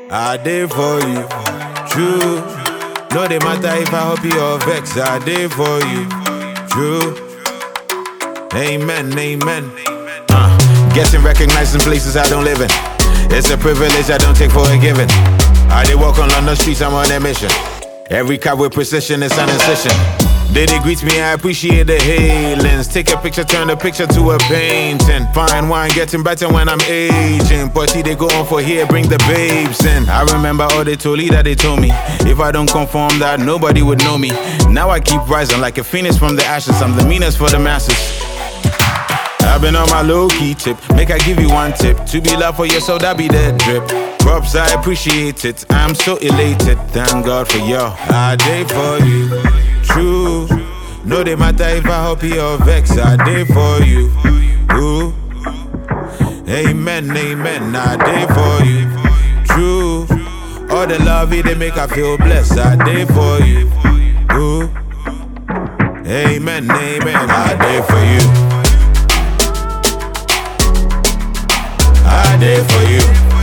I did for you, true. No, they matter if I hope you or vex. I did for you, true. Amen, amen. Getting recognized in places I don't live in. It's a privilege I don't take for a given. I did walk on London streets, I'm on a mission. Every car with precision is an incision. They greet me, I appreciate the hailings. Take a picture, turn the picture to a painting. Fine wine, getting better when I'm aging. Party they go on for here, bring the babes in. I remember all they told me that they told me if I don't conform that nobody would know me. Now I keep rising like a phoenix from the ashes. I'm the meanest for the masses. I've been on my low-key tip. Make I give you one tip. To be loved for yourself, that be that drip. Props, I appreciate it. I'm so elated. Thank God for y'all. I did for you, true. No, they matter if I hope you or vex. I did for you, ooh. Amen, amen. I did for you, true. All the love they make I feel blessed. I did for you, ooh. Amen, amen. I did for you. I did for you.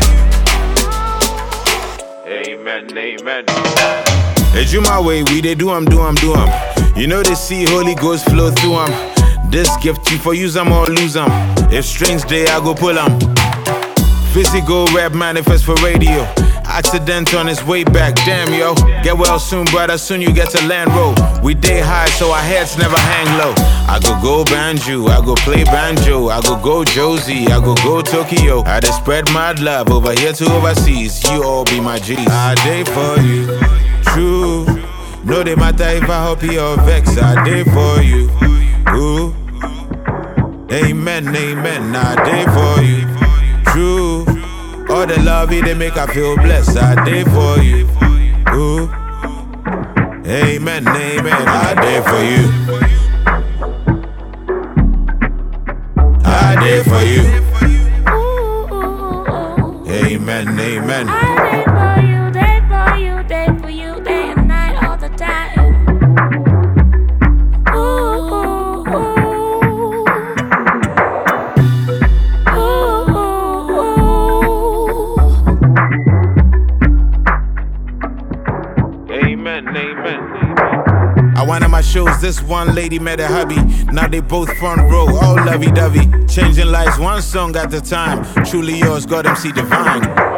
Amen, amen. They do my way, we they do 'em. You know they see Holy Ghost flow through 'em. This gift you for use 'em or lose 'em. If strings day, I go pull 'em. Physical rap manifest for radio. Accident on his way back, damn yo. Get well soon, brother, soon you get to land roll. We day high, so our heads never hang low. I go banjo, I go play banjo. I go Josie, I go Tokyo. I just spread mad love over here to overseas. You all be my G's. I did for you, true. No, they matter if I hope you or vex. I did for you, ooh. Amen, amen. I did for you, true. All the love they make I feel blessed. I did for you, ooh. Amen, amen. I did for you. I did for you. Amen, amen. I did for you, did for you, day and night, all the time. Amen, amen. I went on my shows, this one lady met a hubby. Now they both front row, all lovey-dovey. Changing lives one song at a time. Truly yours, God MC Divine.